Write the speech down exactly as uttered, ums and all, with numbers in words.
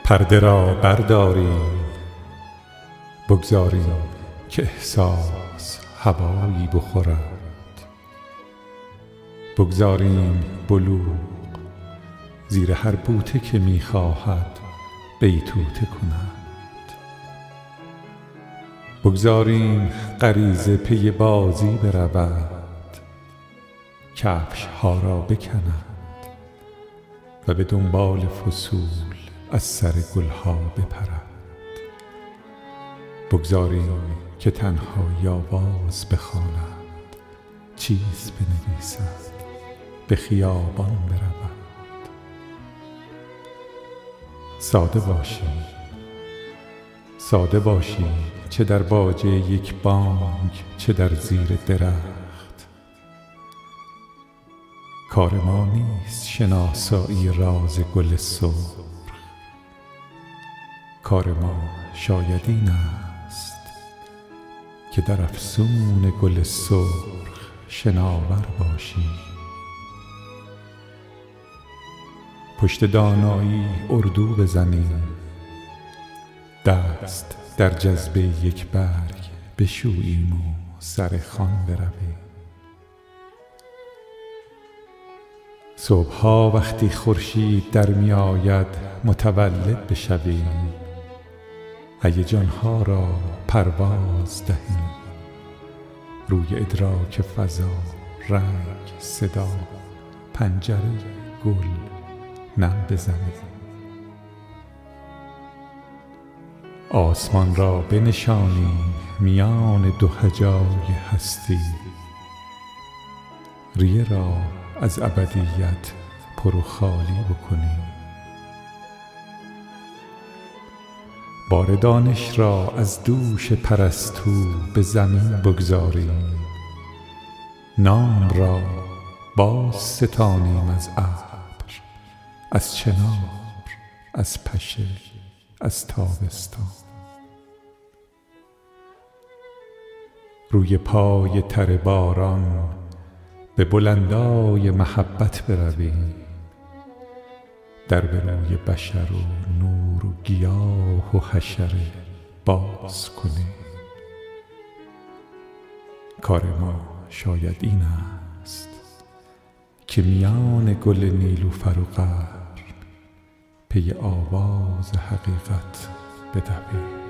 پرده را برداریم، بگذاریم که احساس هوایی بخورد. بگذاریم بلوغ زیر هر بوته که می‌خواهد بیتوته کند. بگذاریم غریزه پی بازی برود، کفش ها را بکند و به دنبال فصول از سر گلها بپرد. بگذاریم که تنهایی آواز بخواند، چیز بنویسد، به خیابان برود. ساده باشیم، ساده باشیم، چه در باجه یک بانک چه در زیر درخت. کار ما نیست شناسایی راز گل سرخ، کار ما شاید این است که در افسون گل سرخ شناور باشیم. پشت دانایی اردو بزنیم، دست در جذبه یک برگ بشوییم و سر خوان برویم. صبحها وقتی خورشید در می آید متولد بشویم، هیجان‌ها را پرواز دهیم، روی ادراک فضا، رنگ، صدا، پنجره، گل نم بزنیم. آسمان را بنشانیم میان دو هجای هستی، ریه را از ابدیت پر و خالی بکنیم. بار دانش را از دوش پرستو به زمین بگذاریم، نام را باز ستانیم از ابر، از چنار، از پشه، از تابستان. روی پای تر باران به بلندای محبت برویم، در به روی بشر و نور و گیاه و حشره باز کنیم. کار ما شاید این است که میان گل نیلوفر و قرن پی آواز حقیقت بدویم.